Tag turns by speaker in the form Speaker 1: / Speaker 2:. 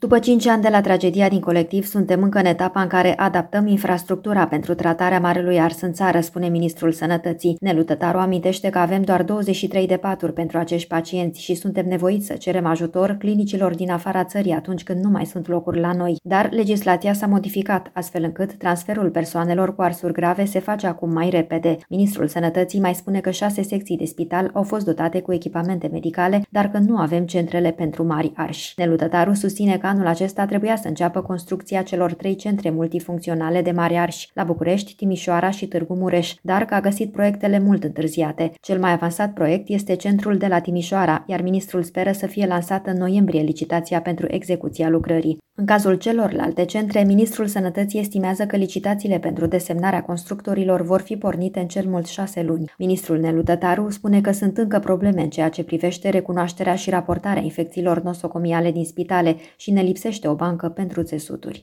Speaker 1: După 5 ani de la tragedia din Colectiv, suntem încă în etapa în care adaptăm infrastructura pentru tratarea Marelui Ars în țară, spune ministrul Sănătății. Nelu Tătaru amintește că avem doar 23 de paturi pentru acești pacienți și suntem nevoiți să cerem ajutor clinicilor din afara țării atunci când nu mai sunt locuri la noi. Dar legislația s-a modificat, astfel încât transferul persoanelor cu arsuri grave se face acum mai repede. Ministrul Sănătății mai spune că 6 secții de spital au fost dotate cu echipamente medicale, dar că nu avem centrele pentru mari arși. Nelu Tătaru susține că anul acesta trebuia să înceapă construcția celor 3 centre multifuncționale de mari arși, la București, Timișoara și Târgu Mureș, dar că a găsit proiectele mult întârziate. Cel mai avansat proiect este centrul de la Timișoara, iar ministrul speră să fie lansată în noiembrie licitația pentru execuția lucrării. În cazul celorlalte centre, ministrul Sănătății estimează că licitațiile pentru desemnarea constructorilor vor fi pornite în cel mult 6 luni. Ministrul Nelu Tătaru spune că sunt încă probleme în ceea ce privește recunoașterea și raportarea infecțiilor nosocomiale din spitale și ne lipsește o bancă pentru țesuturi.